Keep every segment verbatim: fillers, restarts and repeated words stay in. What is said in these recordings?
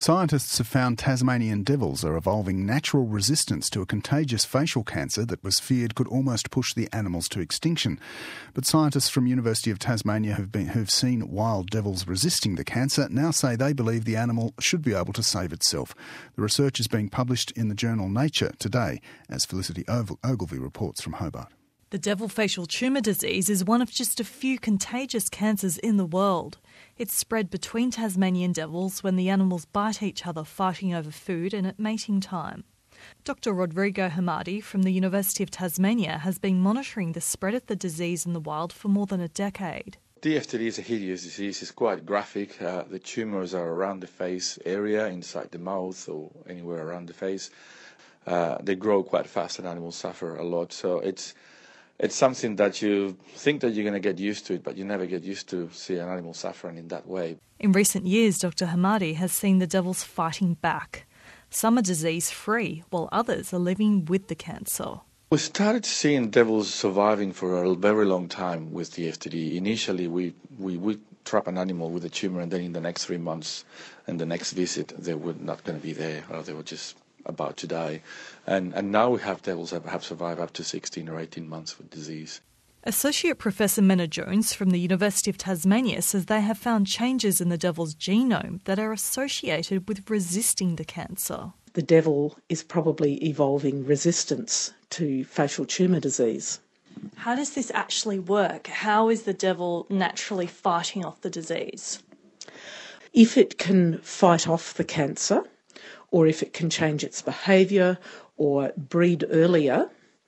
Scientists have found Tasmanian devils are evolving natural resistance to a contagious facial cancer that was feared could almost push the animals to extinction. But scientists from University of Tasmania who've been who've seen wild devils resisting the cancer now say they believe the animal should be able to save itself. The research is being published in the journal Nature today, as Felicity Ogilvie reports from Hobart. The devil facial tumour disease is one of just a few contagious cancers in the world. It's spread between Tasmanian devils when the animals bite each other fighting over food and at mating time. Doctor Rodrigo Hamadi from the University of Tasmania has been monitoring the spread of the disease in the wild for more than a decade. D F T D is a hideous disease. It's quite graphic. Uh, the tumours are around the face area, inside the mouth or anywhere around the face. Uh, they grow quite fast and animals suffer a lot. So it's It's something that you think that you're going to get used to it, but you never get used to see an animal suffering in that way. In recent years, Doctor Hamadi has seen the devils fighting back. Some are disease-free, while others are living with the cancer. We started seeing devils surviving for a very long time with D F T D. Initially, we, we would trap an animal with a tumour, and then in the next three months and the next visit, they were not going to be there, or they were just about to die. And, and now we have devils that have survived up to sixteen or eighteen months with disease. Associate Professor Menna Jones from the University of Tasmania says they have found changes in the devil's genome that are associated with resisting the cancer. The devil is probably evolving resistance to facial tumour disease. How does this actually work? How is the devil naturally fighting off the disease? If it can fight off the cancer, or if it can change its behaviour or breed earlier,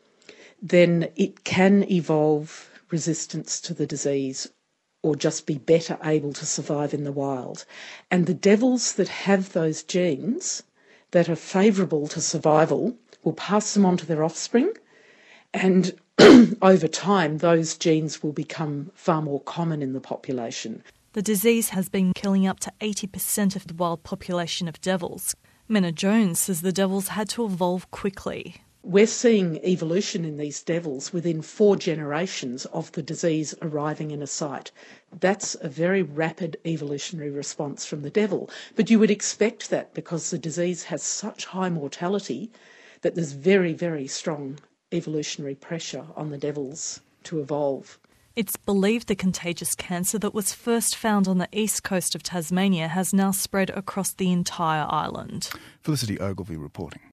then it can evolve resistance to the disease or just be better able to survive in the wild. And the devils that have those genes that are favourable to survival will pass them on to their offspring, and over time those genes will become far more common in the population. The disease has been killing up to eighty percent of the wild population of devils. Menna Jones says the devils had to evolve quickly. We're seeing evolution in these devils within four generations of the disease arriving in a site. That's a very rapid evolutionary response from the devil. But you would expect that because the disease has such high mortality that there's very, very strong evolutionary pressure on the devils to evolve. It's believed the contagious cancer that was first found on the east coast of Tasmania has now spread across the entire island. Felicity Ogilvie reporting.